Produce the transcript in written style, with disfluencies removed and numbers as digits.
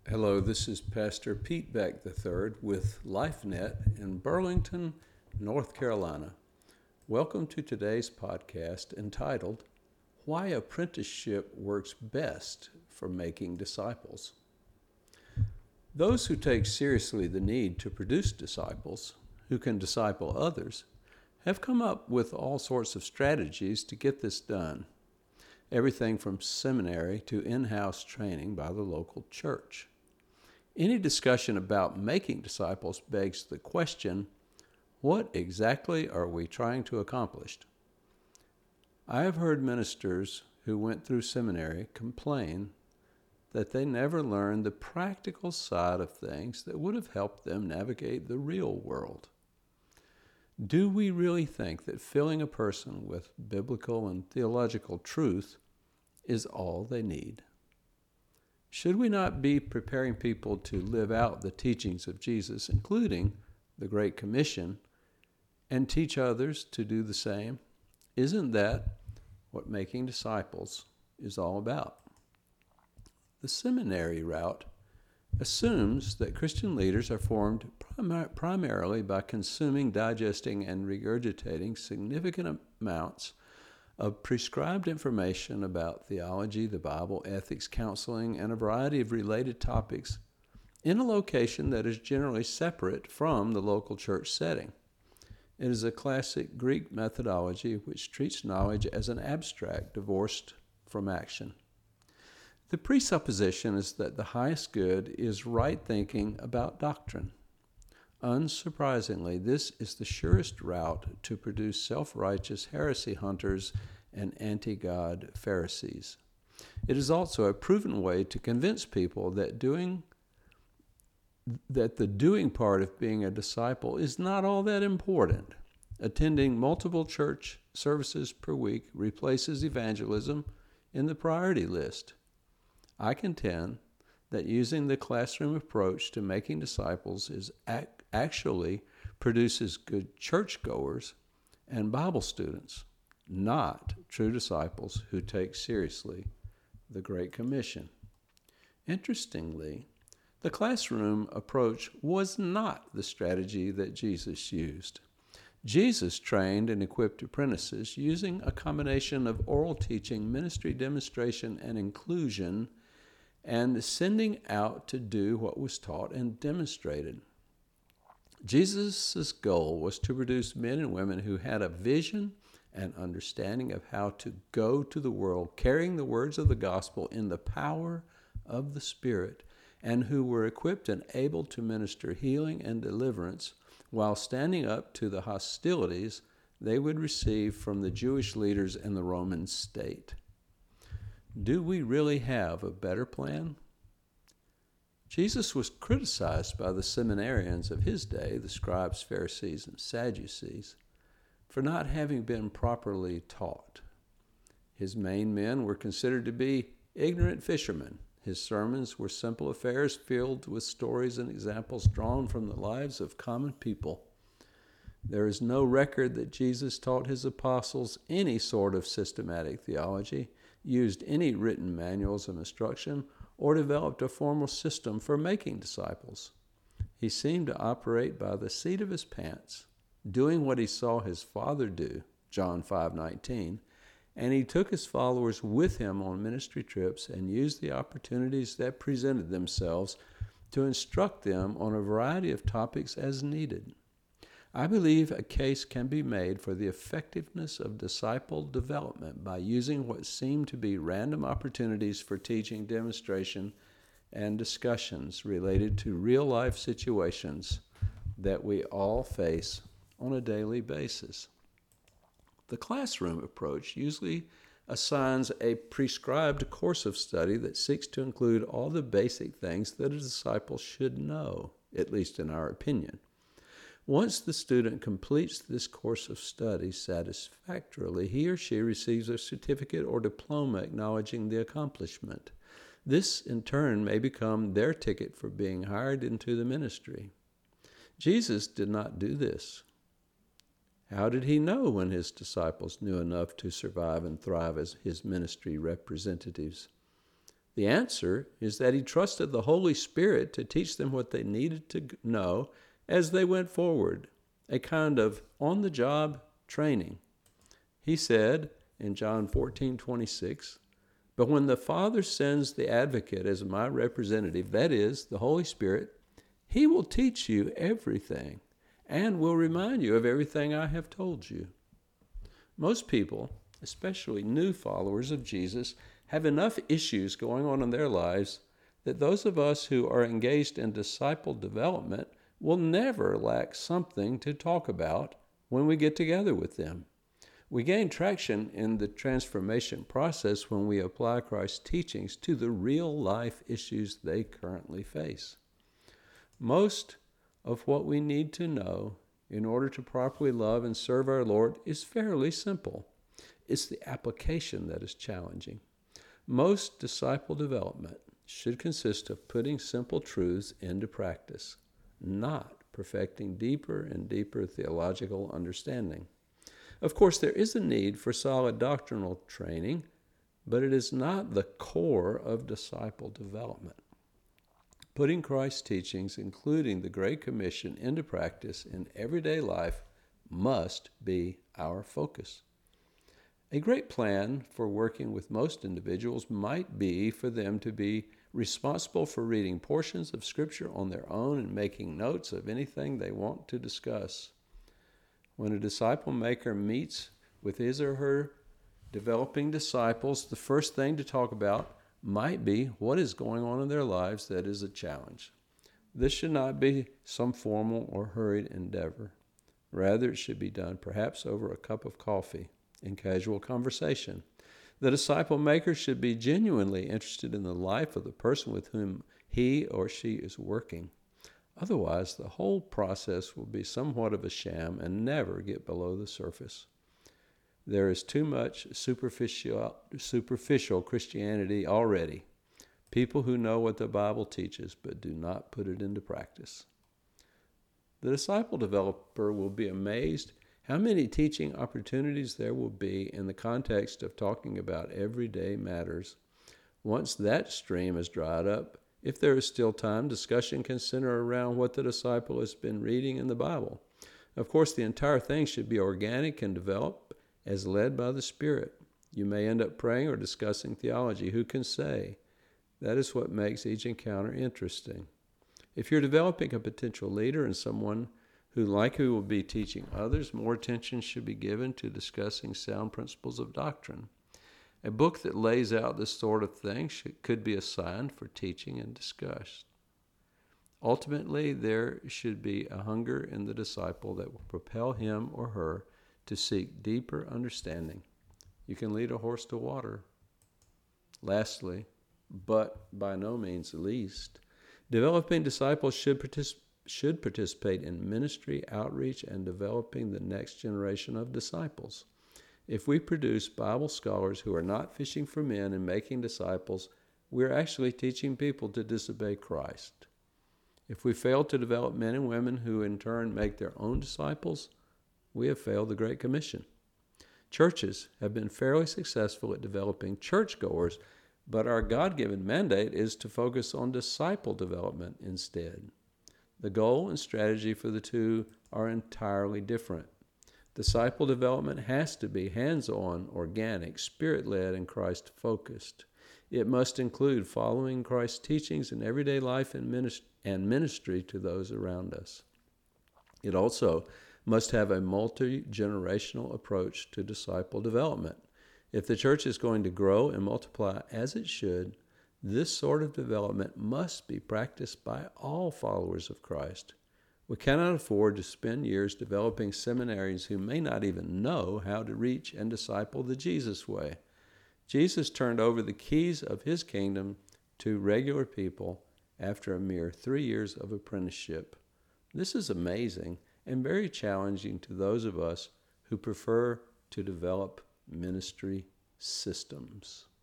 Hello, this is Pastor Pete Beck III with LifeNet in Burlington, North Carolina. Welcome to today's podcast entitled, Why Apprenticeship Works Best for Making Disciples. Those who take seriously the need to produce disciples who can disciple others have come up with all sorts of strategies to get this done. Everything from seminary to in-house training by the local church. Any discussion about making disciples begs the question, what exactly are we trying to accomplish? I have heard ministers who went through seminary complain that they never learned the practical side of things that would have helped them navigate the real world. Do we really think that filling a person with biblical and theological truth is all they need? Should we not be preparing people to live out the teachings of Jesus, including the Great Commission, and teach others to do the same? Isn't that what making disciples is all about? The seminary route assumes that Christian leaders are formed primarily by consuming, digesting, and regurgitating significant amounts of prescribed information about theology, the Bible, ethics, counseling, and a variety of related topics in a location that is generally separate from the local church setting. It is a classic Greek methodology which treats knowledge as an abstract divorced from action. The presupposition is that the highest good is right thinking about doctrine. Unsurprisingly, this is the surest route to produce self-righteous heresy hunters and anti-God Pharisees. It is also a proven way to convince people that the doing part of being a disciple is not all that important. Attending multiple church services per week replaces evangelism in the priority list. I contend that using the classroom approach to making disciples actually produces good churchgoers and Bible students, not true disciples who take seriously the Great Commission. Interestingly, the classroom approach was not the strategy that Jesus used. Jesus trained and equipped apprentices using a combination of oral teaching, ministry demonstration, and inclusion, and sending out to do what was taught and demonstrated. Jesus' goal was to produce men and women who had a vision and understanding of how to go to the world carrying the words of the gospel in the power of the Spirit, and who were equipped and able to minister healing and deliverance while standing up to the hostilities they would receive from the Jewish leaders in the Roman state. Do we really have a better plan? Jesus was criticized by the seminarians of his day, the scribes, Pharisees, and Sadducees, for not having been properly taught. His main men were considered to be ignorant fishermen. His sermons were simple affairs filled with stories and examples drawn from the lives of common people. There is no record that Jesus taught his apostles any sort of systematic theology, used any written manuals of instruction, or developed a formal system for making disciples. He seemed to operate by the seat of his pants, doing what he saw his Father do, John 5:19, and he took his followers with him on ministry trips and used the opportunities that presented themselves to instruct them on a variety of topics as needed. I believe a case can be made for the effectiveness of disciple development by using what seem to be random opportunities for teaching, demonstration, and discussions related to real-life situations that we all face on a daily basis. The classroom approach usually assigns a prescribed course of study that seeks to include all the basic things that a disciple should know, at least in our opinion. Once the student completes this course of study satisfactorily, he or she receives a certificate or diploma acknowledging the accomplishment. This, in turn, may become their ticket for being hired into the ministry. Jesus did not do this. How did he know when his disciples knew enough to survive and thrive as his ministry representatives? The answer is that he trusted the Holy Spirit to teach them what they needed to know as they went forward, a kind of on-the-job training. He said in John 14:26, "But when the Father sends the advocate as my representative, that is, the Holy Spirit, he will teach you everything and will remind you of everything I have told you." Most people, especially new followers of Jesus, have enough issues going on in their lives that those of us who are engaged in disciple development will never lack something to talk about when we get together with them. We gain traction in the transformation process when we apply Christ's teachings to the real life issues they currently face. Most of what we need to know in order to properly love and serve our Lord is fairly simple. It's the application that is challenging. Most disciple development should consist of putting simple truths into practice, not perfecting deeper and deeper theological understanding. Of course, there is a need for solid doctrinal training, but it is not the core of disciple development. Putting Christ's teachings, including the Great Commission, into practice in everyday life must be our focus. A great plan for working with most individuals might be for them to be responsible for reading portions of Scripture on their own and making notes of anything they want to discuss. When a disciple maker meets with his or her developing disciples, the first thing to talk about might be what is going on in their lives that is a challenge. This should not be some formal or hurried endeavor. Rather, it should be done perhaps over a cup of coffee in casual conversation. The disciple maker should be genuinely interested in the life of the person with whom he or she is working. Otherwise, the whole process will be somewhat of a sham and never get below the surface. There is too much superficial Christianity already. People who know what the Bible teaches but do not put it into practice. The disciple developer will be amazed how many teaching opportunities there will be in the context of talking about everyday matters. Once that stream is dried up, if there is still time, discussion can center around what the disciple has been reading in the Bible. Of course, the entire thing should be organic and develop as led by the Spirit. You may end up praying or discussing theology. Who can say? That is what makes each encounter interesting. If you're developing a potential leader and someone who likely will be teaching others, more attention should be given to discussing sound principles of doctrine. A book that lays out this sort of thing could be assigned for teaching and discussed. Ultimately, there should be a hunger in the disciple that will propel him or her to seek deeper understanding. You can lead a horse to water. Lastly, but by no means least, developing disciples should participate in ministry, outreach, and developing the next generation of disciples. If we produce Bible scholars who are not fishing for men and making disciples, we're actually teaching people to disobey Christ. If we fail to develop men and women who in turn make their own disciples, we have failed the Great Commission. Churches have been fairly successful at developing churchgoers, but our God-given mandate is to focus on disciple development instead. The goal and strategy for the two are entirely different. Disciple development has to be hands-on, organic, Spirit-led, and Christ-focused. It must include following Christ's teachings in everyday life and ministry to those around us. It also must have a multi-generational approach to disciple development. If the church is going to grow and multiply as it should, this sort of development must be practiced by all followers of Christ. We cannot afford to spend years developing seminarians who may not even know how to reach and disciple the Jesus way. Jesus turned over the keys of his kingdom to regular people after a mere 3 years of apprenticeship. This is amazing and very challenging to those of us who prefer to develop ministry systems.